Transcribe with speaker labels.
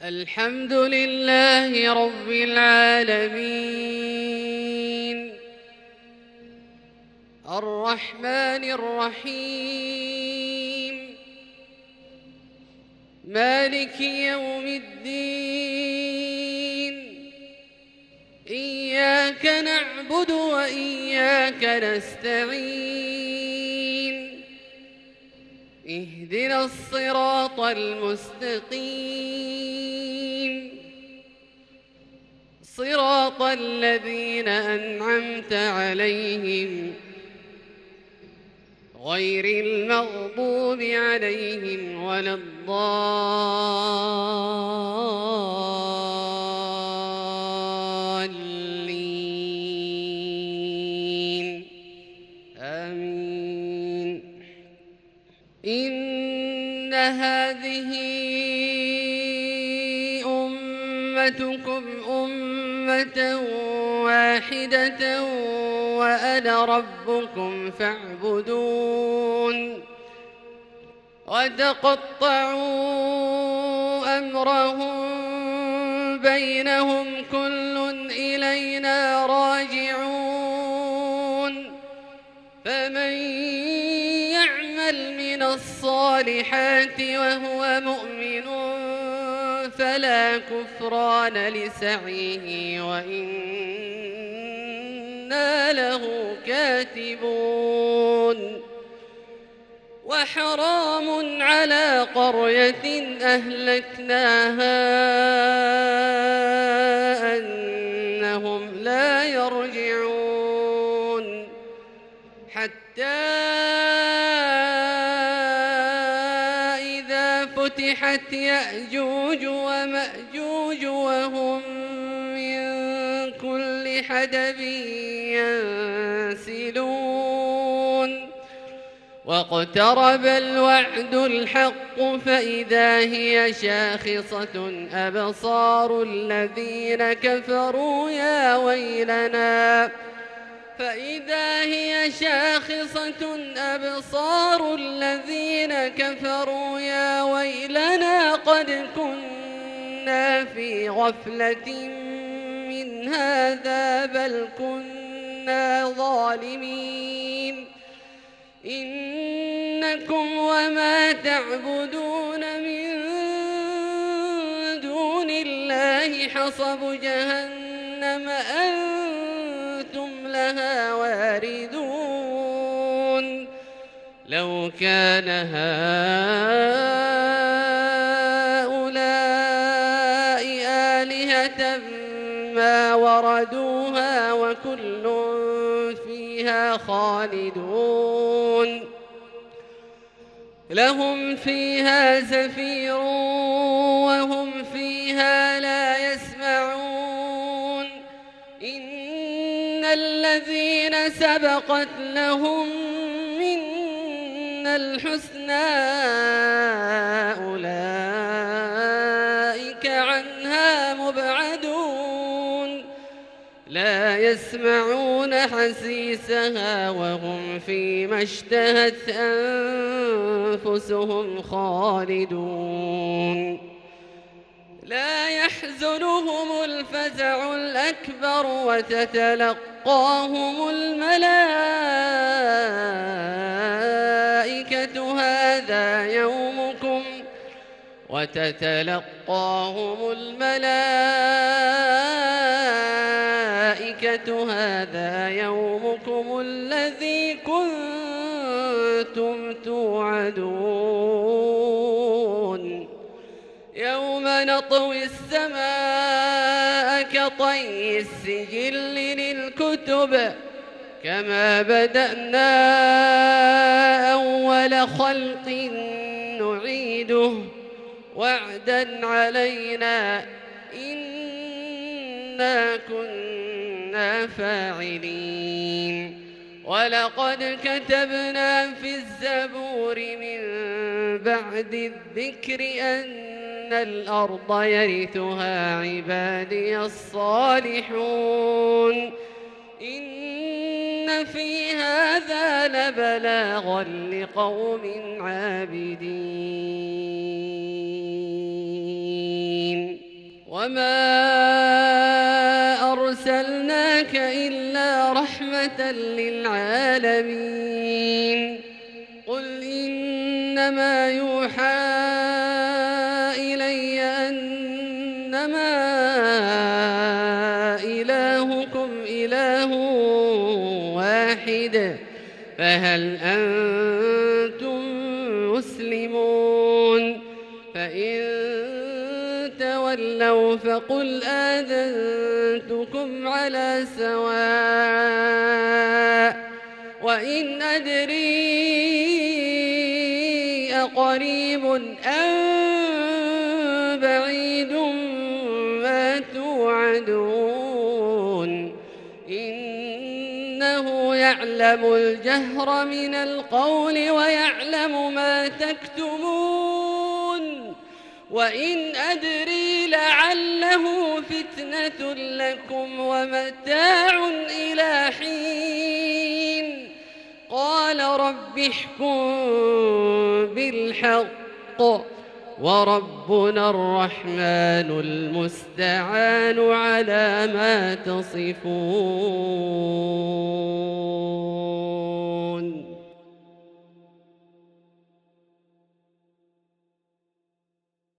Speaker 1: الحمد لله رب العالمين الرحمن الرحيم مالك يوم الدين إياك نعبد وإياك نستعين اهدنا الصراط المستقيم صراط الذين أنعمت عليهم غير المغضوب عليهم ولا الضالين آمين. إن هذه أمتكم أمة واحدة وأنا ربكم فاعبدون. وتقطعوا أمرهم بينهم كل إلينا راجعون. فمن يعمل من الصالحات وهو مؤمن فلا كفران لسعيه وإنا له كاتبون. وحرام على قرية أهلكناها أنهم لا يرجعون حتى إذا فتحت يأجوج ومأجوج وهم من كل حدب ينسلون. واقترب الوعد الحق فإذا هي شاخصة أبصار الذين كفروا يا ويلنا فإذا هي شاخصة أبصار الذين كفروا يا ويلنا قد كنا في غفلة من هذا بل كنا ظالمين. إنكم وما تعبدون من دون الله حصب جهنم أنتم لها واردون. لو كان هؤلاء آلهة ما وردوها وكل فيها خالدون. لهم فيها زفير وهم فيها لا يسمعون. إن الذين سبقت لهم منا الحسنى أولئك عنها مبعدون. لا يسمعون حسيسها وهم فيما اشتهت أنفسهم خالدون. لا يحزنهم الفزع الأكبر وتتلقاهم الملائكة هذا يومكم هذا يومكم الذي كنتم توعدون. يوم نطوي السماء كطي السجل للكتب كما بدأنا أول خلق نعيده وعدا علينا إنا كنا فاعلين. ولقد كتبنا في الزبور من بعد الذكر أن الأرض يرثها عبادي الصالحون. إن في هذا لبلاغا لقوم عابدين. وما أرسلناك إلا رحمة للعالمين قل إنما يوحى إلي أنما إلهكم إله واحد فهل أنتم مسلمون فإن تولوا فقل آذنتكم على سواء وإن أدري أقريب أم بعيد ما توعدون إنه يعلم الجهر من القول ويعلم ما تكتمون وإن أدري لعله فتنة لكم ومتاع إلى حين قال رب احكم بالحق وربنا الرحمن المستعان على ما تصفون.